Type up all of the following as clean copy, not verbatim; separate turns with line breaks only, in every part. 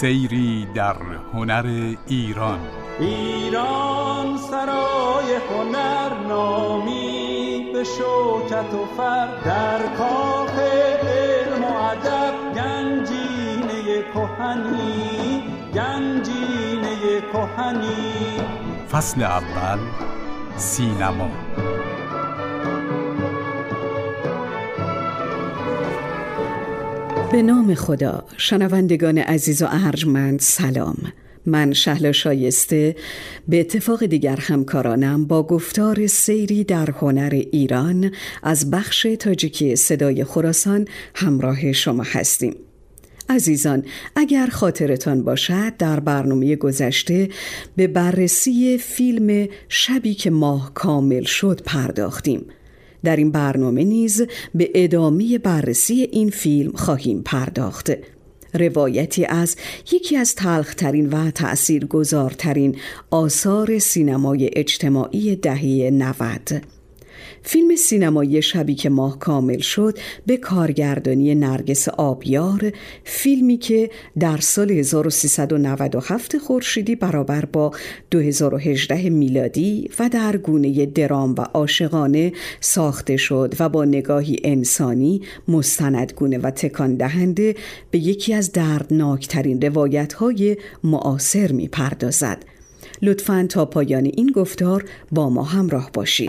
سیری در هنر ایران.
ایران سرای هنر نامی به شوکت و فر، در کاخ علم و ادب گنجینه کهنی، گنجینه کهنی.
فصل اول، سینما.
به نام خدا. شنوندگان عزیز و ارجمند سلام. من شهلا شایسته به اتفاق دیگر همکارانم با گفتار سیری در هنر ایران از بخش تاجیکی صدای خراسان همراه شما هستیم. عزیزان، اگر خاطرتان باشد در برنامه گذشته به بررسی فیلم شبی که ماه کامل شد پرداختیم. در این برنامه نیز به ادامه بررسی این فیلم خواهیم پرداخت. روایتی از یکی از تلخ‌ترین و تأثیرگذارترین آثار سینمای اجتماعی دهه 90. فیلم سینمایی شبی که ماه کامل شد به کارگردانی نرگس آبیار، فیلمی که در سال 1397 خورشیدی برابر با 2018 میلادی و در گونه درام و عاشقانه ساخته شد و با نگاهی انسانی، مستندگونه و تکان دهنده به یکی از دردناکترین روایت‌های معاصر می‌پردازد. لطفاً تا پایان این گفتار با ما همراه باشید.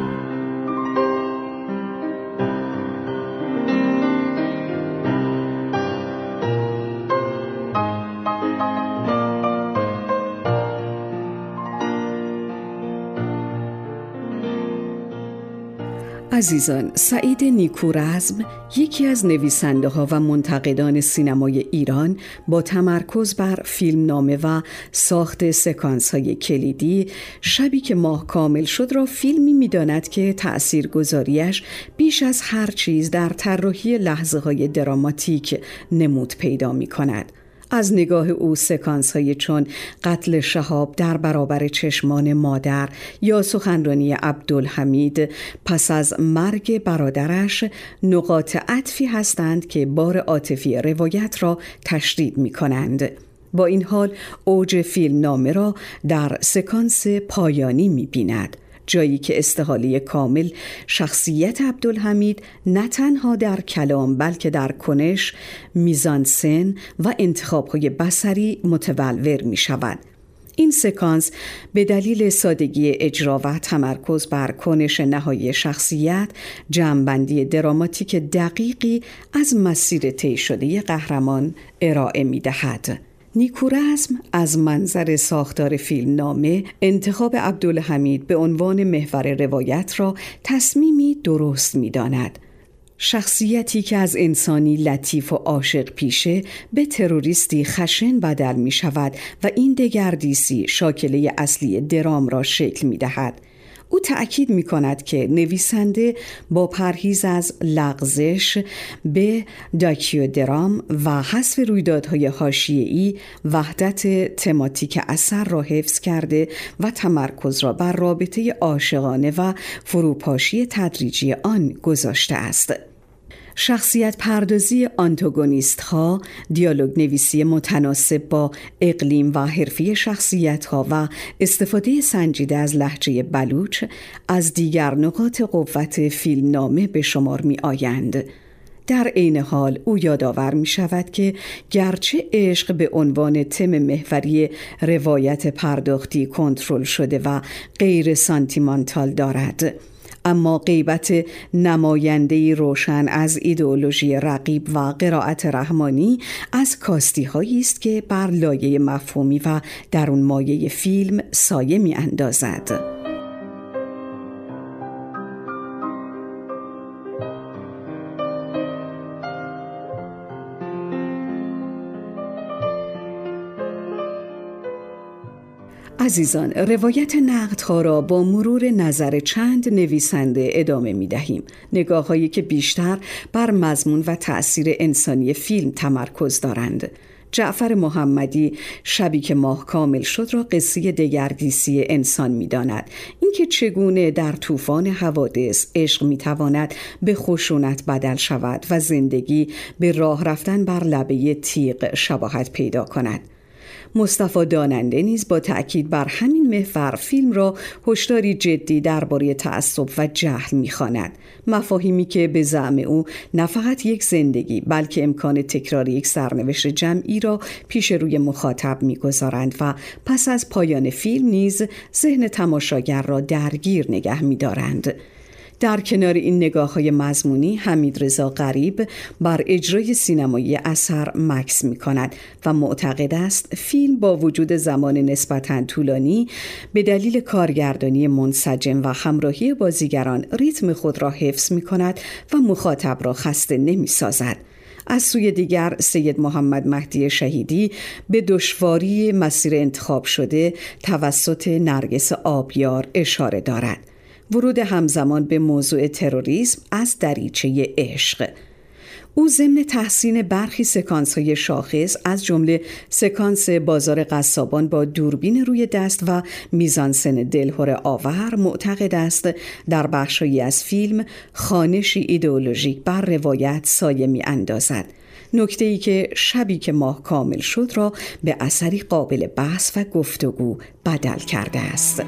عزیزان، سعید نیکورزم یکی از نویسنده ها و منتقدان سینمای ایران با تمرکز بر فیلمنامه و ساخت سکانس های کلیدی، شبی که ماه کامل شد را فیلمی می‌داند که تأثیرگذاریش بیش از هر چیز در طراحی لحظه های دراماتیک نمود پیدا می‌کند. از نگاه او سکانس‌های چون قتل شهاب در برابر چشمان مادر یا سخنرانی عبدالحمید پس از مرگ برادرش نقاط عطفی هستند که بار عاطفی روایت را تشدید می‌کنند. با این حال اوج فیلمنامه را در سکانس پایانی می‌بیند، جایی که استحاله کامل شخصیت عبدالحمید نه تنها در کلام بلکه در کنش، میزانسن و انتخاب‌های بصری متبلور می شود. این سکانس به دلیل سادگی اجرا و تمرکز بر کنش نهایی شخصیت، جمع‌بندی دراماتیک دقیقی از مسیر طی شده قهرمان ارائه می دهد. نیکورزم از منظر ساختار فیلمنامه انتخاب عبدالحمید به عنوان محور روایت را تصمیمی درست می‌داند. شخصیتی که از انسانی لطیف و عاشق پیشه به تروریستی خشن بدل می‌شود و این دگردیسی شاکله اصلی درام را شکل می‌دهد. او تأکید می کند که نویسنده با پرهیز از لغزش به داکیودرام و حذف رویدادهای حاشیه‌ای وحدت تماتیک اثر را حفظ کرده و تمرکز را بر رابطه عاشقانه و فروپاشی تدریجی آن گذاشته است. شخصیت پردازی آنتاگونیست ها، دیالوگ نویسی متناسب با اقلیم و حرفی شخصیت ها و استفاده سنجیده از لهجه بلوچ از دیگر نقاط قوت فیلمنامه به شمار می آیند. در عین حال او یادآور می شود که گرچه عشق به عنوان تم محوری روایت پرداختی کنترل شده و غیر سانتیمانتال دارد، اما غیبت نماینده‌ای روشن از ایدئولوژی رقیب و قرائت رحمانی از کاستی‌هایی است که بر لایه مفهومی و درون مایه فیلم سایه می‌اندازد. عزیزان، روایت نقدها را با مرور نظر چند نویسنده ادامه می دهیم. نگاه‌هایی که بیشتر بر مضمون و تأثیر انسانی فیلم تمرکز دارند. جعفر محمدی شبی که ماه کامل شد را قصه دگردیسی انسان می‌داند. اینکه چگونه در طوفان حوادث عشق می‌تواند به خشونت بدل شود و زندگی به راه رفتن بر لبه تیغ شباهت پیدا کند. مصطفی داننده نیز با تأکید بر همین محور فیلم را هشداری جدی درباره تعصب و جهل می‌خواند. مفاهیمی که به زعم او نه فقط یک زندگی بلکه امکان تکرار یک سرنوشت جمعی را پیش روی مخاطب می‌گذارند و پس از پایان فیلم نیز ذهن تماشاگر را درگیر نگه می‌دارند. در کنار این نگاه‌های مضمونی، حمیدرضا غریب بر اجرای سینمایی اثر مکث می‌کند و معتقد است فیلم با وجود زمان نسبتاً طولانی به دلیل کارگردانی منسجم و همراهی بازیگران ریتم خود را حفظ می‌کند و مخاطب را خسته نمی‌سازد. از سوی دیگر سید محمد مهدی شهیدی به دشواری مسیر انتخاب شده توسط نرگس آبیار اشاره دارد. ورود همزمان به موضوع تروریسم از دریچه عشق. او ضمن تحسین برخی سکانس‌های شاخص از جمله سکانس بازار قصابان با دوربین روی دست و میزانسن دلهره آور معتقد است در بخشی از فیلم خوانشی ایدئولوژیک بر روایت سایه می‌اندازد. نکته‌ای که شبی که ماه کامل شد را به اثری قابل بحث و گفتگو بدل کرده است.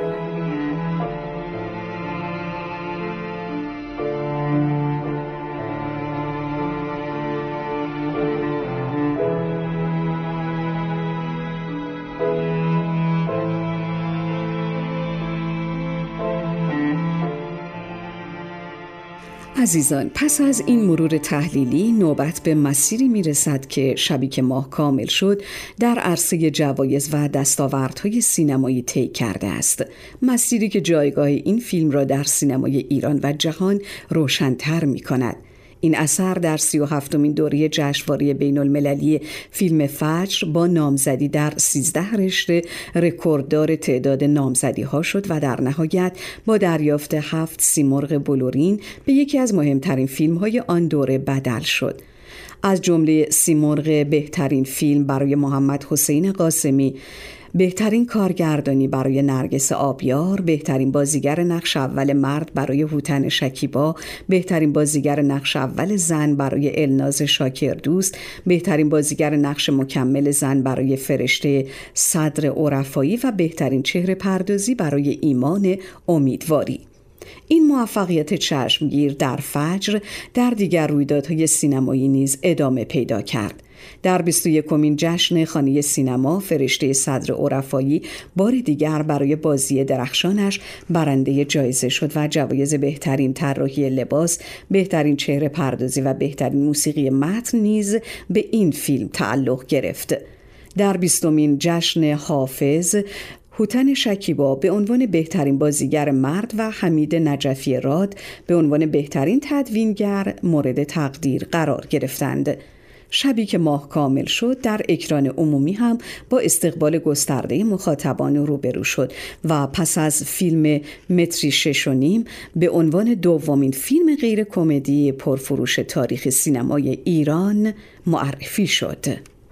عزیزان، پس از این مرور تحلیلی نوبت به مسیری میرسد که شبی که ماه کامل شد در عرصه جوایز و دستاوردهای سینمایی طی کرده است. مسیری که جایگاه این فیلم را در سینمای ایران و جهان روشن‌تر می‌کند. این اثر در 37مین دوره جشنواره بین‌المللی فیلم فجر با نامزدی در 13 رشته رکورددار تعداد نامزدی‌ها شد و در نهایت با دریافت 7 سیمرغ بلورین به یکی از مهمترین فیلم‌های آن دوره بدل شد. از جمله سیمرغ بهترین فیلم برای محمد حسین قاسمی، بهترین کارگردانی برای نرگس آبیار، بهترین بازیگر نقش اول مرد برای هوتن شکیبا، بهترین بازیگر نقش اول زن برای الناز شاکردوست، بهترین بازیگر نقش مکمل زن برای فرشته صدر عرفایی و بهترین چهره پردازی برای ایمان امیدواری. این موفقیت چشمگیر در فجر در دیگر رویدادهای سینمایی نیز ادامه پیدا کرد. در 21مین جشن خانه سینما فرشته صدر عرفایی بار دیگر برای بازی درخشانش برنده جایزه شد و جوایز بهترین طراحی لباس، بهترین چهره پردازی و بهترین موسیقی متن نیز به این فیلم تعلق گرفت. در 20مین جشن حافظ هوتن شکیبا به عنوان بهترین بازیگر مرد و حمید نجفی راد به عنوان بهترین تدوینگر مورد تقدیر قرار گرفتند. شبی که ماه کامل شد در اکران عمومی هم با استقبال گسترده مخاطبان روبرو شد و پس از فیلم متری 6.5 به عنوان دومین فیلم غیر کمدی پرفروش تاریخ سینمای ایران معرفی شد.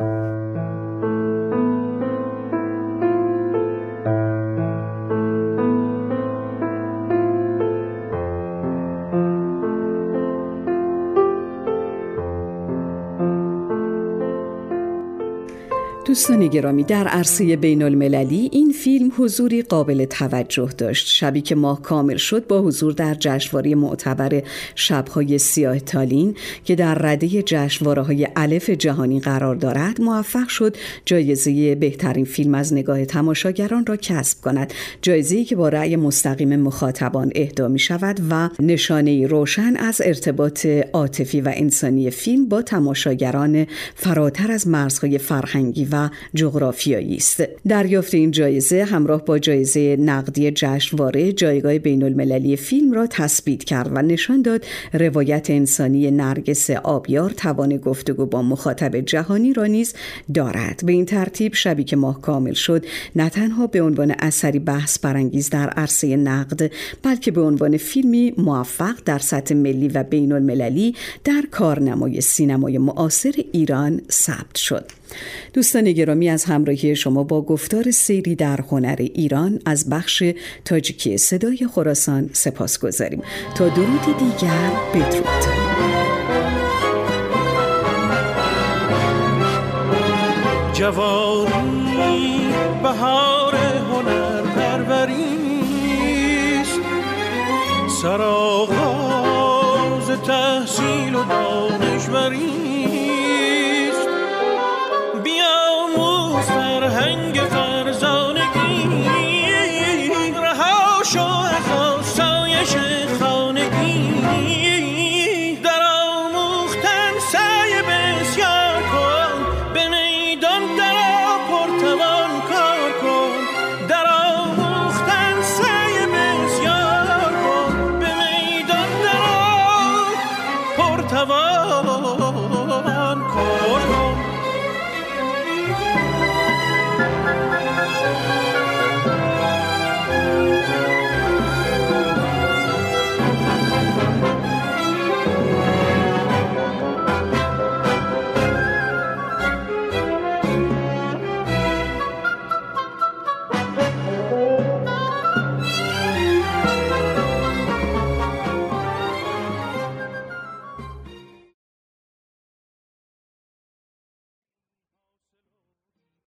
دوستان گرامی، در عرصه بین المللی این فیلم حضوری قابل توجه داشت. شبی که ماه کامل شد با حضور در جشنواره معتبر شب‌های سیاه تالین که در رده جشنواره‌های الف جهانی قرار دارد موفق شد جایزه بهترین فیلم از نگاه تماشاگران را کسب کند. جایزه‌ای که با رأی مستقیم مخاطبان اهدا می‌شود و نشانه‌ای روشن از ارتباط عاطفی و انسانی فیلم با تماشاگران فراتر از مرزهای فرهنگی و جغرافیایی است. دریافت این جایزه همراه با جایزه نقدی جشنواره جایگاه بین‌المللی فیلم را تثبیت کرد و نشان داد روایت انسانی نرگس آبیار توان گفتگو با مخاطب جهانی را نیز دارد. به این ترتیب شبی که ماه کامل شد نه تنها به عنوان اثری بحث برانگیز در عرصه نقد بلکه به عنوان فیلمی موفق در سطح ملی و بین‌المللی در کارنمای سینمای معاصر ایران ثبت شد. دوستان گرامی، از همراهی شما با گفتار سیری در هنر ایران از بخش تاجیکی صدای خراسان سپاسگزاریم. تا درودی دیگر، بدرود.
جوانی بهار هنر پروریست، سرآغاز تحصیل و دانشوریست. بیاموز